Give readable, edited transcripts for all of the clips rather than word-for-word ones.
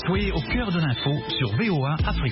Soyez au cœur de l'info sur VOA Afrique.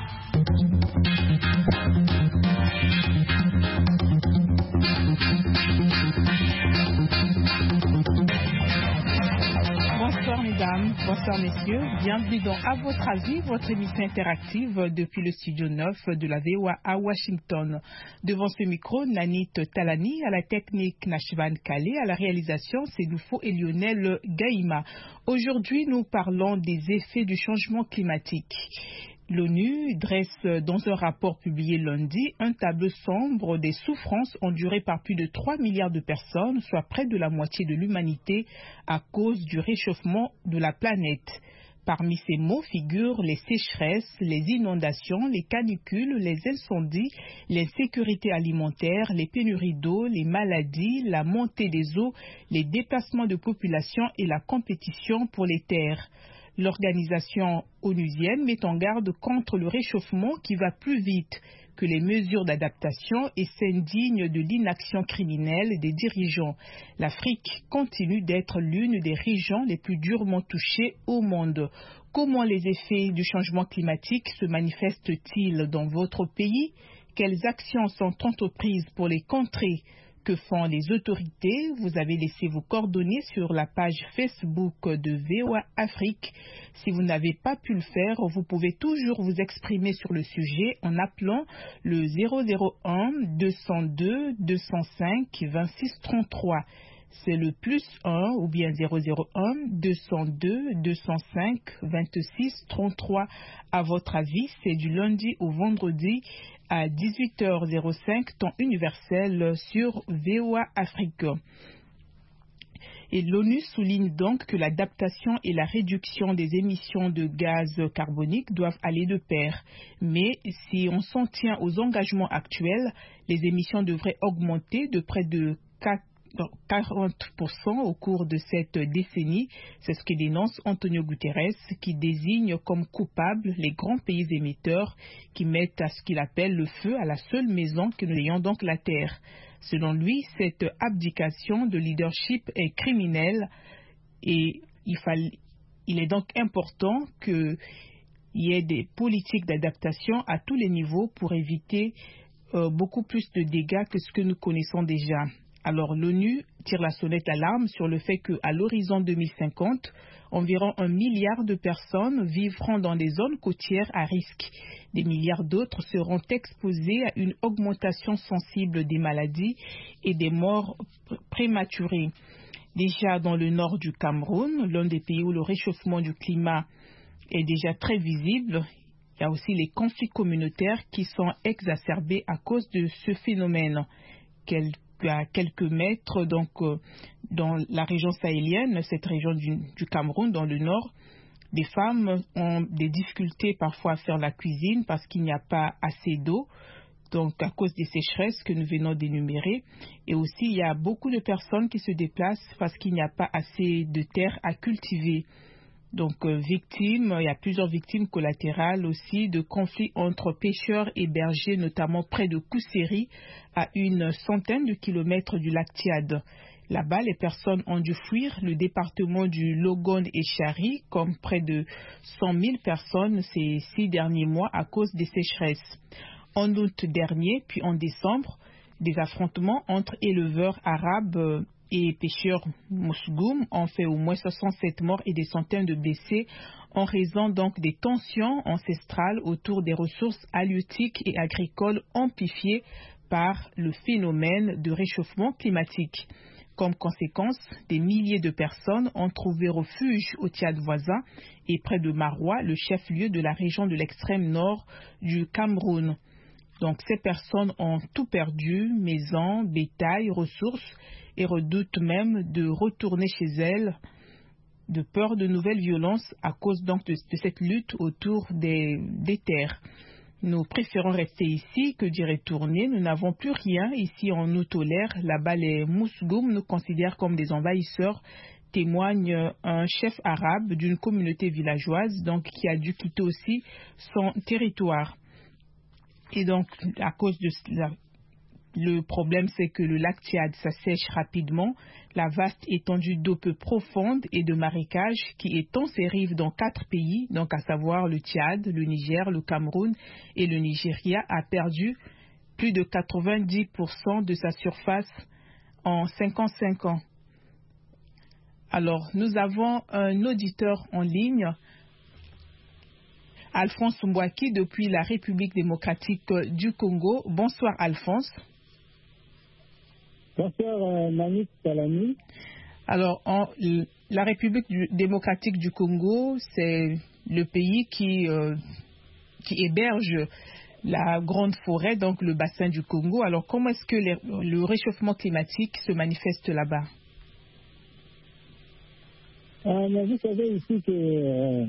Bonsoir mesdames, bonsoir messieurs, bienvenue dans À votre avis, votre émission interactive depuis le studio 9 de la VOA à Washington. Devant ce micro, Nanit Talani, à la technique Nashvan Kale, à la réalisation Sédoufo et Lionel Gaïma. Aujourd'hui, nous parlons des effets du changement climatique. L'ONU dresse dans un rapport publié lundi un tableau sombre des souffrances endurées par plus de 3 milliards de personnes, soit près de la moitié de l'humanité, à cause du réchauffement de la planète. Parmi ces maux figurent les sécheresses, les inondations, les canicules, les incendies, l'insécurité alimentaire, les pénuries d'eau, les maladies, la montée des eaux, les déplacements de population et la compétition pour les terres. L'organisation onusienne met en garde contre le réchauffement qui va plus vite que les mesures d'adaptation et s'indigne de l'inaction criminelle des dirigeants. L'Afrique continue d'être l'une des régions les plus durement touchées au monde. Comment les effets du changement climatique se manifestent-ils dans votre pays? Quelles actions sont entreprises pour les contrer? Que font les autorités? Vous avez laissé vos coordonnées sur la page Facebook de VOA Afrique. Si vous n'avez pas pu le faire, vous pouvez toujours vous exprimer sur le sujet en appelant le 001 202 205 26 33. C'est le +1 ou bien 001 202 205 26 33. À votre avis, c'est du lundi au vendredi à 18h05, temps universel sur VOA Afrique. Et l'ONU souligne donc que l'adaptation et la réduction des émissions de gaz carboniques doivent aller de pair. Mais si on s'en tient aux engagements actuels, les émissions devraient augmenter de près de 40% au cours de cette décennie. C'est ce que dénonce Antonio Guterres, qui désigne comme coupables les grands pays émetteurs qui mettent à ce qu'il appelle le feu à la seule maison que nous ayons, donc la Terre. Selon lui, cette abdication de leadership est criminelle et il est donc important qu'il y ait des politiques d'adaptation à tous les niveaux pour éviter beaucoup plus de dégâts que ce que nous connaissons déjà. Alors l'ONU tire la sonnette d'alarme sur le fait qu'à l'horizon 2050, environ 1 milliard de personnes vivront dans des zones côtières à risque. Des milliards d'autres seront exposés à une augmentation sensible des maladies et des morts prématurées. Déjà dans le nord du Cameroun, l'un des pays où le réchauffement du climat est déjà très visible, il y a aussi les conflits communautaires qui sont exacerbés à cause de ce phénomène. À quelques mètres, donc dans la région sahélienne, cette région du Cameroun, dans le nord, des femmes ont des difficultés parfois à faire la cuisine parce qu'il n'y a pas assez d'eau, donc à cause des sécheresses que nous venons d'énumérer. Et aussi, il y a beaucoup de personnes qui se déplacent parce qu'il n'y a pas assez de terre à cultiver. Donc, il y a plusieurs victimes collatérales aussi de conflits entre pêcheurs et bergers, notamment près de Kousséri, à une centaine de kilomètres du lac Tchad. Là-bas, les personnes ont dû fuir le département du Logone et Chari, comme près de 100 000 personnes ces 6 derniers mois à cause des sécheresses. En août dernier, puis en décembre, des affrontements entre éleveurs arabes et pêcheurs mousgoum ont fait au moins 67 morts et des centaines de blessés en raison donc des tensions ancestrales autour des ressources halieutiques et agricoles amplifiées par le phénomène de réchauffement climatique. Comme conséquence, des milliers de personnes ont trouvé refuge au Tchad voisin et près de Maroua, le chef-lieu de la région de l'extrême nord du Cameroun. Donc ces personnes ont tout perdu, maisons, bétail, ressources, et redoutent même de retourner chez elles de peur de nouvelles violences à cause donc de cette lutte autour des terres. Nous préférons rester ici que d'y retourner. Nous n'avons plus rien ici, on nous tolère. Là-bas, les Mousgoum nous considèrent comme des envahisseurs, témoigne un chef arabe d'une communauté villageoise donc qui a dû quitter aussi son territoire. Et donc, à cause de cela, Le problème, c'est que le lac Tchad s'assèche rapidement. La vaste étendue d'eau peu profonde et de marécages qui étend ses rives dans 4 pays, donc à savoir le Tchad, le Niger, le Cameroun et le Nigeria, a perdu plus de 90% de sa surface en 55 ans. Alors, nous avons un auditeur en ligne, Alphonse Mbouaki, depuis la République démocratique du Congo. Bonsoir, Alphonse. Bonsoir, Manik Salami. Alors, la République démocratique du Congo, c'est le pays qui héberge la grande forêt, donc le bassin du Congo. Alors, comment est-ce que le réchauffement climatique se manifeste là-bas? Mais vous savez ici que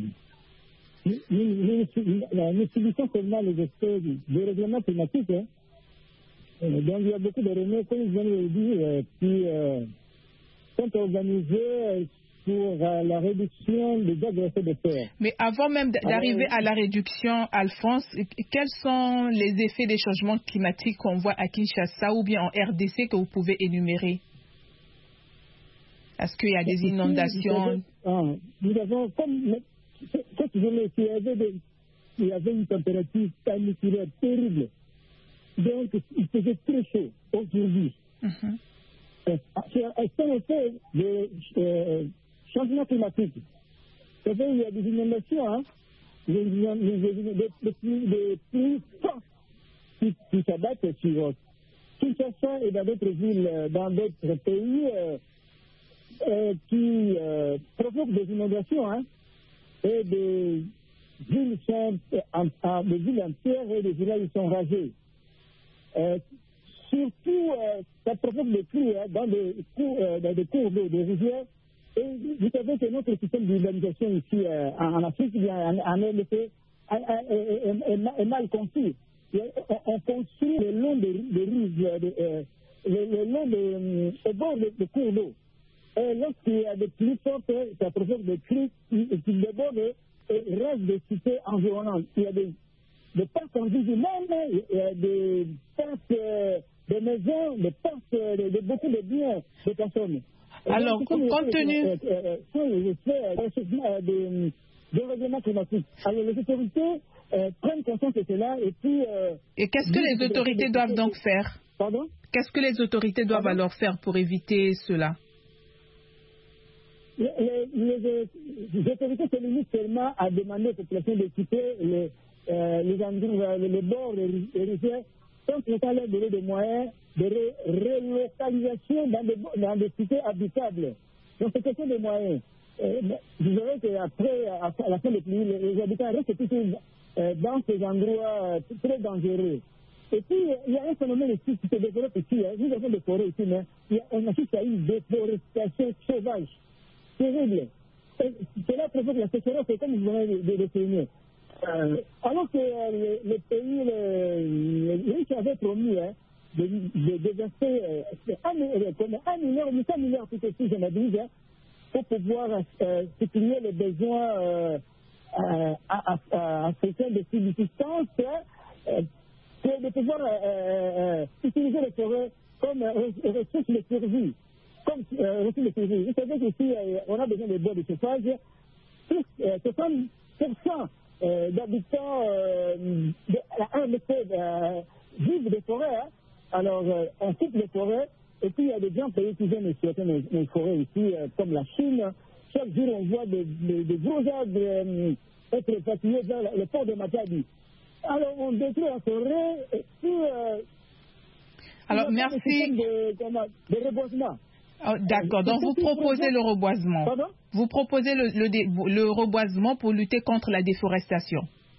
nous subissons seulement les effets du dérèglement climatique. Hein. Donc, il y a beaucoup de remèdes, comme je viens de le dire, qui sont organisés pour la réduction des gaz à effet de serre. Mais avant même d'arriver à la réduction, Alphonse, quels sont les effets des changements climatiques qu'on voit à Kinshasa ou bien en RDC que vous pouvez énumérer? Est-ce qu'il y a des inondations? Nous avons, comme cette journée, il y avait une température caniculaire terrible. Donc, il faisait très chaud aujourd'hui. C'est un effet de changement climatique. Vous savez, il y a des inondations, hein, des pluies fortes qui s'abattent sur Kinshasa et dans d'autres villes, dans d'autres pays qui provoquent des inondations, hein, et des villes entières et des villages sont rasés. Surtout, ça provoque des crues dans des cours d'eau, des rivières. Et vous savez que notre système d'urbanisation ici en Afrique, en RDC, est mal conçu. On construit le long des rives, le long au bord des cours d'eau. Et lorsqu'il y a des pluies fortes, ça provoque des crues qui débordent et restent des cités environnantes. Il y a des parcs en vie humaine, il y a des parcs de maisons, des parcs de beaucoup de biens de personnes. Alors, compte tenu de règlement climatique. Alors, les autorités prennent conscience de cela et puis... et qu'est-ce que les autorités doivent donc faire? Pardon? Qu'est-ce que les autorités doivent alors faire pour éviter cela? Les autorités se limitent seulement à demander aux populations de quitter les bords des rivières sans pourtant leur donner des moyens de relocalisation dans des cités habitables. Donc c'est question de moyens. Je dirais qu'après, à la fin des pluies, les habitants restent toujours dans ces endroits très dangereux. Et puis, il y a un phénomène ici qui se développe ici. Nous avons des forêts ici, mais on assiste à une déforestation sauvage, terrible. Et cela provoque la sécheresse, c'est comme vous venez de le souligner. Alors que les pays, les avaient promis de déverser 1 milliard, 800 milliards tout aussi, je m'abuse, pour pouvoir supplier les besoins africains de subsistance, de pouvoir utiliser les forêts comme ressources de survie. Vous savez qu'ici, on a besoin de bois de chauffage. 60% d'habitants de la RDC vivent des forêts. Hein. Alors, on coupe les forêts, et puis il y a des gens pays qui viennent exploiter les forêts ici, comme la Chine. Chaque jour, on voit des gros arbres être évacués vers le port de Matadi. Alors, on détruit la forêt, et puis... alors, merci. De reboisement. Oh, d'accord, donc vous proposez le reboisement. Pardon? Vous proposez le reboisement pour lutter contre la déforestation.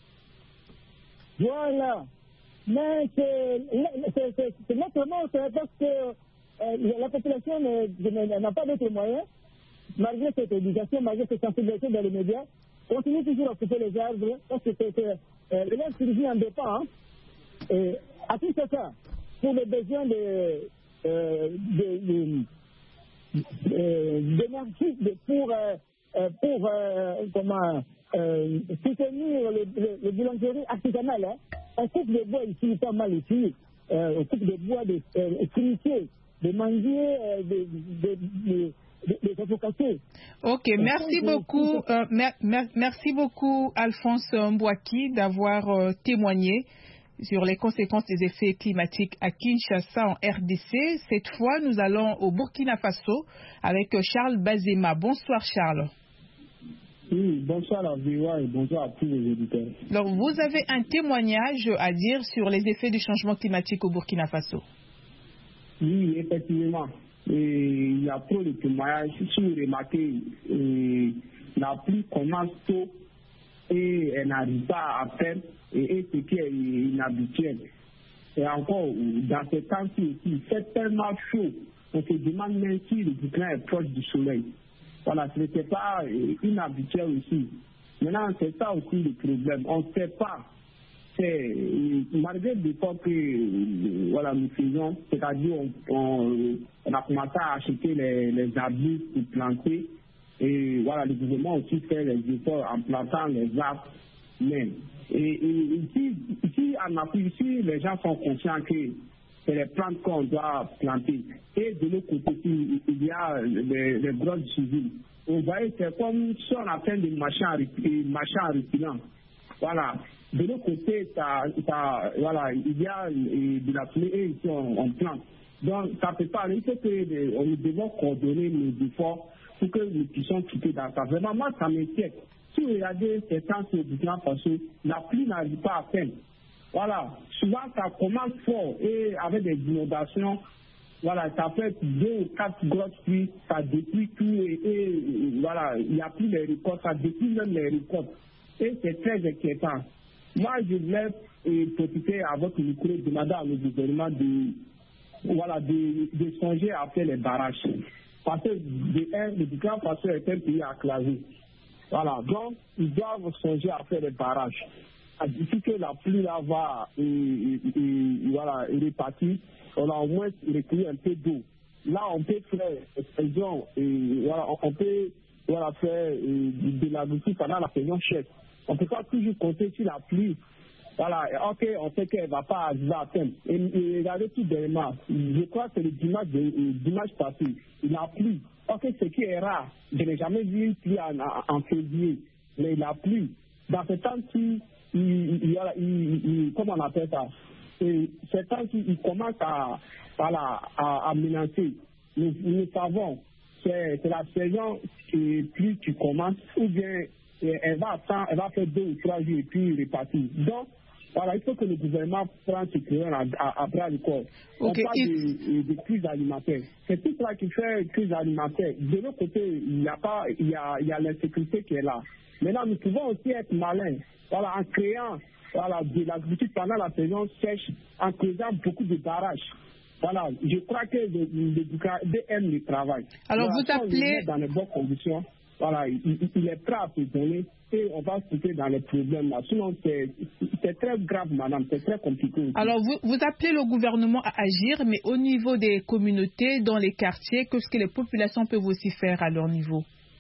Voilà. Mais c'est naturellement, c'est parce que la population n'a pas d'autres moyens, malgré cette éducation, malgré cette sensibilisation dans les médias, continue toujours à couper les arbres, parce que l'élève survit en dépend. Hein, à tout ça, pour les besoins d'énergie pour soutenir les boulangeries artisanales. Hein. On coupe le bois ici, pas mal ici. coupe de bois, de fricher, de manger, de suffocation. Ok, merci beaucoup. Merci beaucoup, Alphonse Mbouaki, d'avoir témoigné sur les conséquences des effets climatiques à Kinshasa en RDC. Cette fois, nous allons au Burkina Faso avec Charles Bazema. Bonsoir, Charles. Oui, bonsoir à VOA et bonsoir à tous les auditeurs. Alors, vous avez un témoignage à dire sur les effets du changement climatique au Burkina Faso. Oui, effectivement. Il y a trop de témoignages. Si vous remarquez, la pluie commence tôt et elle n'arrive pas à faire, et ce qui est inhabituel. Et encore, dans ce temps-ci aussi, c'est tellement chaud, on se demande même si le Burkina est proche du soleil. Voilà, ce n'était pas inhabituel aussi. Maintenant, c'est ça aussi le problème. On ne sait pas. Malgré l'effort que voilà, nous faisons, c'est-à-dire on a commencé à acheter les arbustes pour planter. Et voilà, le gouvernement aussi fait les efforts en plantant les arbres même. Et ici, en Afrique, ici, les gens sont conscients que c'est les plantes qu'on doit planter. Et de l'autre côté, il y a les grosses usines. On voit que c'est comme si on appelle des machins en reculant. Voilà. De l'autre côté, voilà, il y a de la pluie et ici on plante. Donc, ça peut pas aller. Il faut que nous devons coordonner nos efforts pour que nous puissions quitter dans ça. Vraiment, moi, ça m'inquiète. Si vous regardez ces temps sur le Burkina Faso, la pluie n'arrive pas à peine. Voilà. Souvent, ça commence fort et avec des inondations. Voilà, ça fait 2 ou 4 grosses pluies, ça détruit tout et voilà, il n'y a plus les récoltes, ça détruit même les récoltes. Et c'est très inquiétant. Moi, je voulais profiter à votre micro et demander à nos gouvernements de songer à faire les barrages. Parce que le Burkina Faso est un pays acclavé. Voilà, donc ils doivent songer à faire les barrages. D'ici que la pluie là va voilà, répartir, on a au moins recueilli un peu d'eau. Là, on peut faire explosion et voilà, on peut voilà, faire de l'agriculture pendant la saison chèvre. On ne peut pas toujours compter sur la pluie. Voilà, ok, on sait qu'elle ne va pas arriver à terme. Et regardez tout dernièrement, je crois que le dimanche passé, il a plu. Ok, ce qui est rare, je n'ai jamais vu une pluie en février, mais il a plu. Dans ce temps-ci, comment on appelle ça? Ce temps-ci, il commence à menacer. Nous savons, c'est la saison pluie qui commence, ou bien elle va faire 2 ou 3 jours et puis repartir. Donc, voilà, il faut que le gouvernement prenne ce problème à bras le corps. Okay. On parle de crise alimentaire. C'est tout ça qui fait crise alimentaire. De l'autre côté, il y a l'insécurité qui est là. Maintenant, nous pouvons aussi être malins. Voilà, en créant de l'agriculture pendant la saison sèche, en creusant beaucoup de barrages. Voilà, je crois que le aime le travail. Alors, voilà, vous appelez... dans les bonnes conditions. Voilà, il est prêt à se donner et on va se dans les problèmes là. Sinon, c'est très grave, madame, c'est très compliqué aussi. Alors, vous appelez le gouvernement à agir, mais au niveau des communautés, dans les quartiers, qu'est-ce que les populations peuvent aussi faire à leur niveau?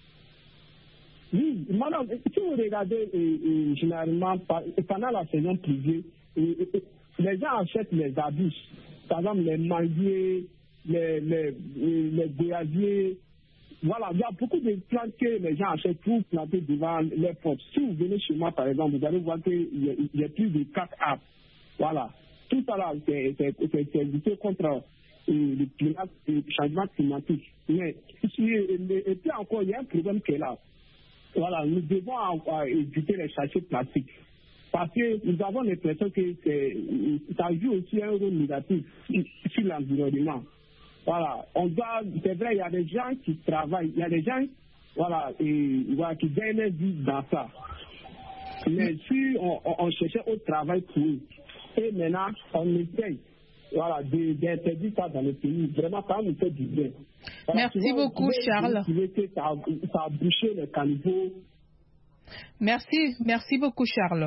Oui, madame, si vous regardez généralement pendant la saison privée, les gens achètent les arbustes, par exemple les manguiers, les goyaviers. Voilà, il y a beaucoup de plantes que les gens achètent pour planter devant les portes. Si vous venez chez moi, par exemple, vous allez voir qu'il y a plus de 4 arbres. Voilà. Tout ça là, c'est lutter contre le changement climatique. Mais et puis encore, il y a un problème qui est là. Voilà, nous devons éviter les sachets plastiques. Parce que nous avons l'impression que ça joue aussi un rôle négatif sur l'environnement. Voilà, c'est vrai, il y a des gens qui travaillent, il y a des gens qui gagnent leur vie dans ça. Mais si on cherchait au travail pour eux, et maintenant on essaye d'interdire ça dans le pays, vraiment ça nous fait du bien. Voilà, merci beaucoup, Charles. Ça a bouché les caniveaux. Merci beaucoup, Charles.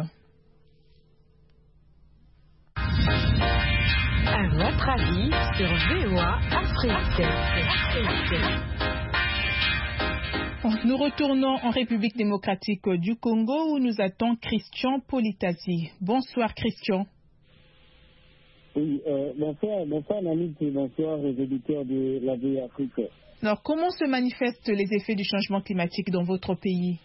À votre avis sur VOA Afrique. Nous retournons en République démocratique du Congo où nous attend Christian Politasi. Bonsoir Christian. Oui, bonsoir Namit et bonsoir aux éditeurs de la VOA Afrique. Alors, comment se manifestent les effets du changement climatique dans votre pays?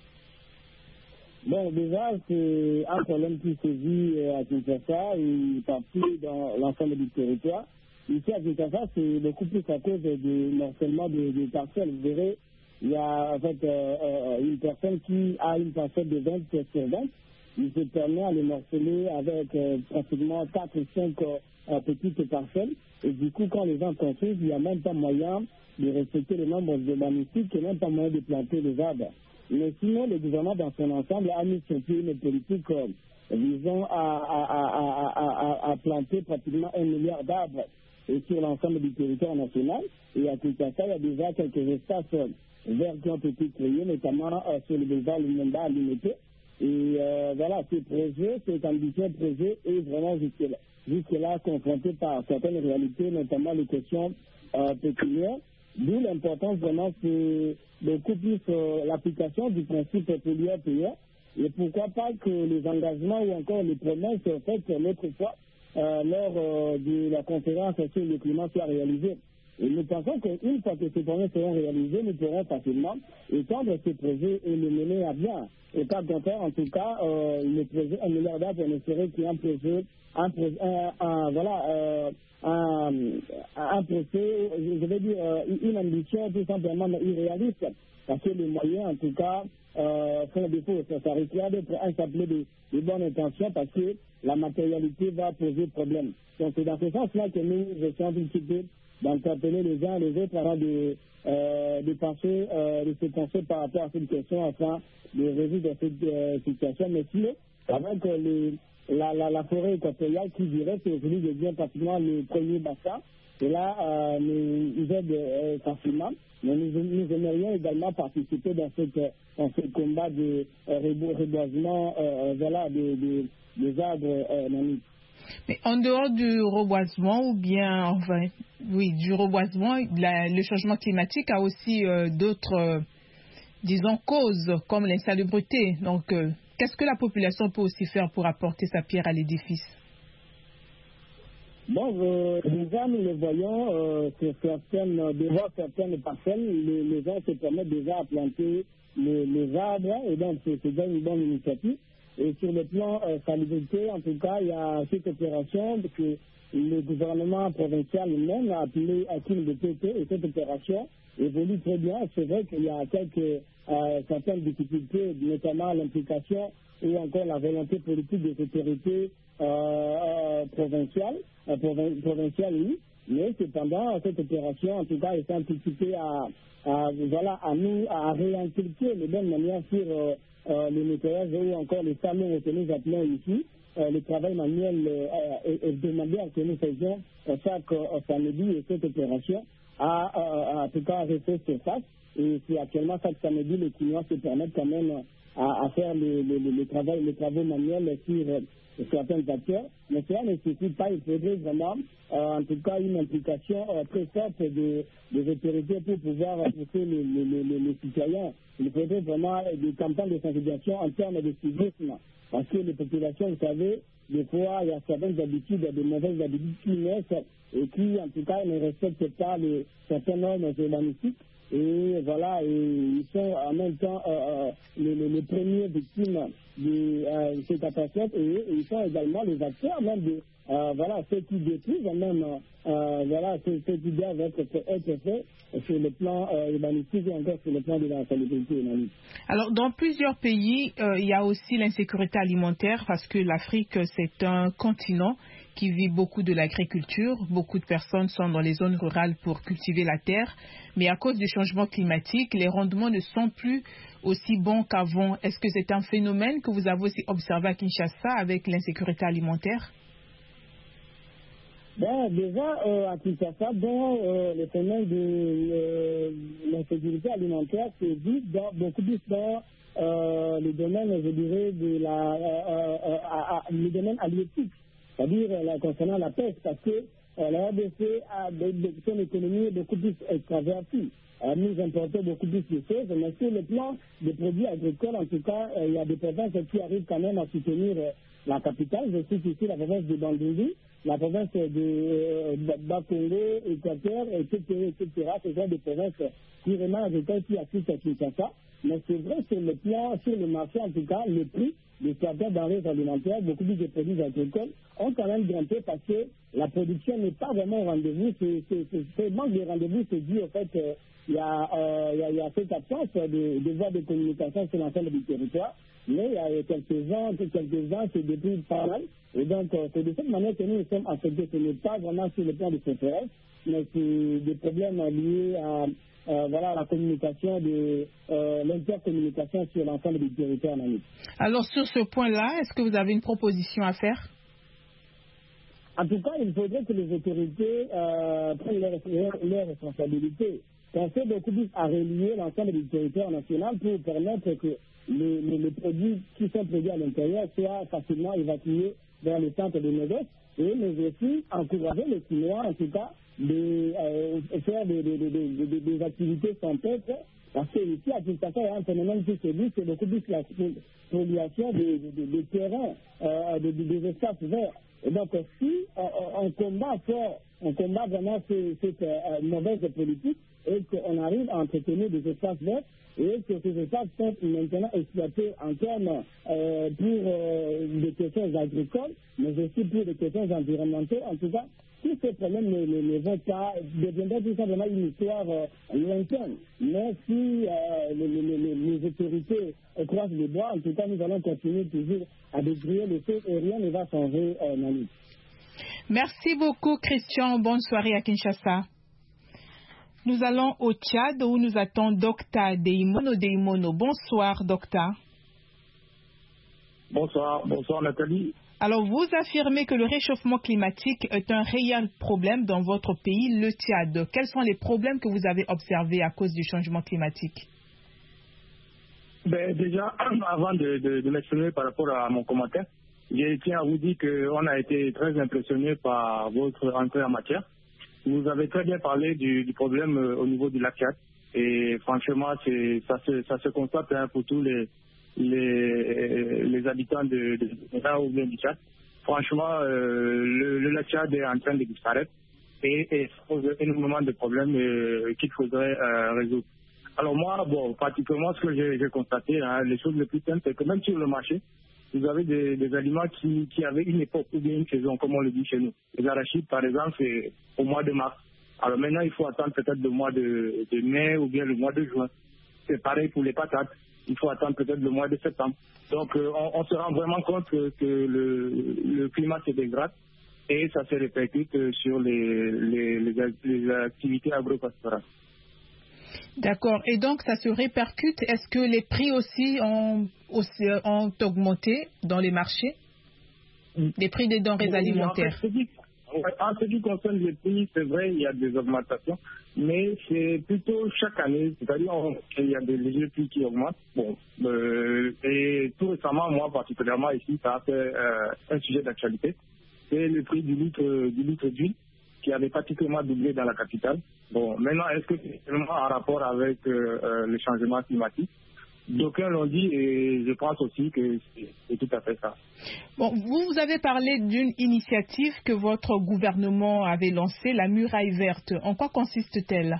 Bon, déjà, c'est un problème qui se vit à Kinshasa et partout dans l'ensemble du territoire. Ici à Kinshasa, c'est beaucoup plus à cause du morcellement des parcelles. Vous verrez, il y a en fait une personne qui a une parcelle de 20 sur 20. Il se permet à le morceler avec pratiquement 4 ou 5 petites parcelles. Et du coup, quand les gens construisent, il n'y a même pas moyen de respecter le nombre de magnifiques et même pas moyen de planter des arbres. Mais sinon, le gouvernement dans son ensemble a mis sur pied une politique visant à planter pratiquement 1 milliard d'arbres et sur l'ensemble du territoire national. Et à Kinshasa, il y a déjà quelques espaces verts qui ont été créés, notamment sur le boulevard Lumumba à Limité. Et voilà, ce projet, cet ambitieux projet est vraiment jusque-là confronté par certaines réalités, notamment les questions pécuniaires. D'où l'importance vraiment, c'est beaucoup plus l'application du principe pollueur-payeur. Et pourquoi pas que les engagements ou encore les promesses faites l'autre fois lors de la conférence sur le climat soient réalisées. Et nous pensons qu'une fois que ces promesses seront réalisées, nous pourrons facilement étendre ces projets et les mener à bien. Et pas contraire, en tout cas, le projet 1 milliard d'arbres ne serait qu'un projet, un procès, je vais dire, une ambition tout simplement irréaliste. Parce que les moyens, en tout cas, font défaut. Ça requiert d'être un chapelet de bonnes intentions parce que la matérialité va poser problème. Donc c'est dans ce sens-là que nous essayons un petit peu d'interpeller les uns et les autres avant de se penser par rapport à cette question afin de résoudre cette situation. Mais sinon, avec la forêt équatoriale qui dirait qu'aujourd'hui devient pratiquement le premier bassin, et là, nous aide facilement. Mais nous aimerions également participer dans ce combat de reboisement des arbres naniques. Mais en dehors du reboisement, ou bien, enfin, oui, du reboisement, le changement climatique a aussi d'autres, disons, causes, comme l'insalubrité. Donc, qu'est-ce que la population peut aussi faire pour apporter sa pierre à l'édifice? Bon, déjà, nous le voyons sur certaines parcelles, les gens se permettent déjà à planter les arbres, et donc c'est déjà une bonne initiative. Et sur le plan salubrité, en tout cas, il y a cette opération que le gouvernement provincial lui-même a appelé à King de PT, et cette opération évolue très bien. C'est vrai qu'il y a certaines difficultés, notamment l'implication ou encore la volonté politique des autorités provinciales, oui, mais cependant, cette opération, en tout cas, est anticipée à réinculquer les bonnes manières sur le nettoyage ou encore les salons que nous appelons ici, le travail manuel hebdomadaire que nous faisons chaque samedi, et cette opération en tout cas resté sur face. Et c'est actuellement chaque samedi, les clients se permettent quand même à faire les travaux manuels sur certains acteurs, mais cela ne suffit pas. Il faudrait vraiment, en tout cas, une implication très forte des autorités pour pouvoir pousser les citoyens. Il faudrait vraiment des campagnes de sensibilisation en termes de civisme, parce que les populations, vous savez, des fois, il y a certaines habitudes, des mauvaises habitudes qui naissent et qui, en tout cas, ne respectent pas certaines normes urbanistiques. Et voilà, et ils sont en même temps les premiers victimes de ces catastrophes, et ils sont également les acteurs même de ceux qui détruisent même ceux qui doivent être faits sur le plan urbanistique et encore sur le plan de la salubrité. Alors, dans plusieurs pays, il y a aussi l'insécurité alimentaire, parce que l'Afrique, c'est un continent qui vit beaucoup de l'agriculture. Beaucoup de personnes sont dans les zones rurales pour cultiver la terre. Mais à cause du changement climatique, les rendements ne sont plus aussi bons qu'avant. Est-ce que c'est un phénomène que vous avez aussi observé à Kinshasa avec l'insécurité alimentaire? Déjà, à Kinshasa, le phénomène de l'insécurité alimentaire se vit beaucoup plus dans le domaine, je dirais, le domaine halieutique, c'est-à-dire concernant la pêche, parce que la RDC a son économie beaucoup plus extravertie. nous importons beaucoup plus de choses, mais sur le plan des produits agricoles, en tout cas, il y a des provinces qui arrivent quand même à soutenir la capitale. Je cite ici la province de Bandundu, la province de Bakongo, Équateur, etc. Ce sont des provinces purement agricoles qui assistent à Kinshasa. Mais c'est vrai, sur le marché, en tout cas, le prix de certains denrées alimentaires, beaucoup plus de produits agricoles, ont quand même grimpé parce que la production n'est pas vraiment au rendez-vous. Ce manque de rendez-vous se dit, au fait, il y a cette absence de voies de communication sur l'ensemble du territoire. Mais il y a quelques-uns se débrouillent pas mal. Et donc, c'est de cette manière que nous sommes affectés. Ce n'est pas vraiment sur le plan de sécheresse, mais c'est des problèmes liés à la communication, l'intercommunication sur l'ensemble du territoire. Alors, sur ce point-là, est-ce que vous avez une proposition à faire? En tout cas, il faudrait que les autorités prennent leurs responsabilités. Penser beaucoup plus à relier l'ensemble du territoire national pour permettre que les produits qui sont produits à l'intérieur soient facilement évacués vers les centres de négoce, mais aussi encourager les Chinois, en tout cas, de faire des activités sans tête, parce que ici à Kinshasa, il y a un phénomène qui se dit, c'est beaucoup plus la spoliation des terrains, des espaces verts. Et donc, si on combat vraiment cette mauvaise politique et qu'on arrive à entretenir des espaces verts et que ces espaces sont maintenant exploités en termes pour des questions agricoles, mais aussi pour des questions environnementales, en tout cas, tous ces problèmes ne vont pas deviendront tout simplement une histoire lointaine. Mais si les autorités croisent les bras, en tout cas, nous allons continuer toujours à décrire les choses et rien ne va changer, Nani. Merci beaucoup, Christian. Bonne soirée à Kinshasa. Nous allons au Tchad où nous attend Dr Deimono. Bonsoir, docteur. Bonsoir Nathalie. Alors, vous affirmez que le réchauffement climatique est un réel problème dans votre pays, le Tchad. Quels sont les problèmes que vous avez observés à cause du changement climatique? Déjà, avant de m'exprimer par rapport à mon commentaire, je tiens à vous dire qu'on a été très impressionné par votre entrée en matière. Vous avez très bien parlé du problème au niveau du lac Tchad. Et franchement, ça se constate pour tous les habitants de là ou bien du Tchad. Franchement, le lac Tchad est en train de disparaître et ça pose énormément de problèmes qu'il faudrait résoudre. Alors moi, pratiquement ce que j'ai constaté, les choses les plus simples, c'est que même sur le marché, vous avez des aliments qui avaient une époque ou bien une saison, comme on le dit chez nous. Les arachides, par exemple, c'est au mois de mars. Alors maintenant, il faut attendre peut-être le mois de mai ou bien le mois de juin. C'est pareil pour les patates. Il faut attendre peut-être le mois de septembre. Donc, on se rend vraiment compte que le climat se dégrade et ça se répercute sur les activités agro-pastorales. D'accord. Et donc, ça se répercute. Est-ce que les prix aussi ont augmenté dans les marchés? Les prix des denrées alimentaires? En ce qui concerne les prix, c'est vrai, il y a des augmentations, mais c'est plutôt chaque année, c'est-à-dire qu'il y a des légers prix qui augmentent. Et tout récemment, moi particulièrement ici, ça a fait un sujet d'actualité. C'est le prix du litre d'huile qui avait pratiquement doublé dans la capitale. Maintenant, est-ce que c'est seulement en rapport avec le changement climatique? D'aucuns l'ont dit et je pense aussi que c'est tout à fait ça. Vous avez parlé d'une initiative que votre gouvernement avait lancée, la muraille verte. En quoi consiste-t-elle?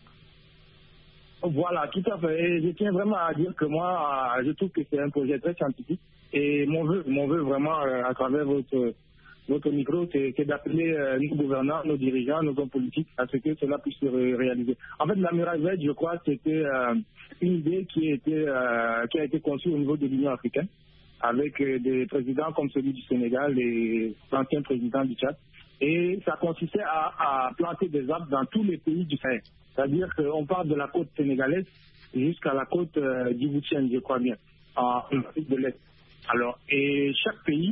Voilà, tout à fait. Et je tiens vraiment à dire que moi, je trouve que c'est un projet très scientifique. Et mon vœu vraiment, à travers votre micro, c'est d'appeler nos gouvernants, nos dirigeants, nos hommes politiques à ce que cela puisse se réaliser. En fait, la muraille verte, je crois, c'était une idée qui a été conçue au niveau de l'Union africaine, avec des présidents comme celui du Sénégal et l'ancien président du Tchad. Et ça consistait à planter des arbres dans tous les pays du Sahel. C'est-à-dire qu'on part de la côte sénégalaise jusqu'à la côte djiboutienne, je crois bien, en Afrique de l'Est. Alors, et chaque pays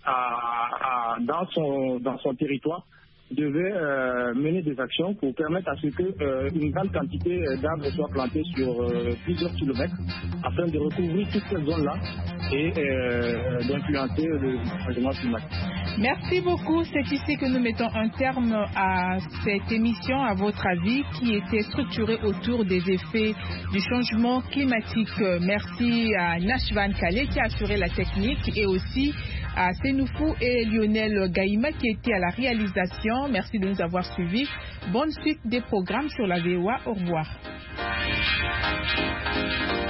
dans son territoire devait mener des actions pour permettre à ce qu'une grande quantité d'arbres soient plantés sur plusieurs kilomètres afin de recouvrir toute cette zone-là et d'influencer le changement climatique. Merci beaucoup. C'est ici que nous mettons un terme à cette émission, à votre avis, qui était structurée autour des effets du changement climatique. Merci à Nashvan Kale qui a assuré la technique et aussi à Senoufou et Lionel Gaïma qui étaient à la réalisation. Merci de nous avoir suivis. Bonne suite des programmes sur la VOA. Au revoir.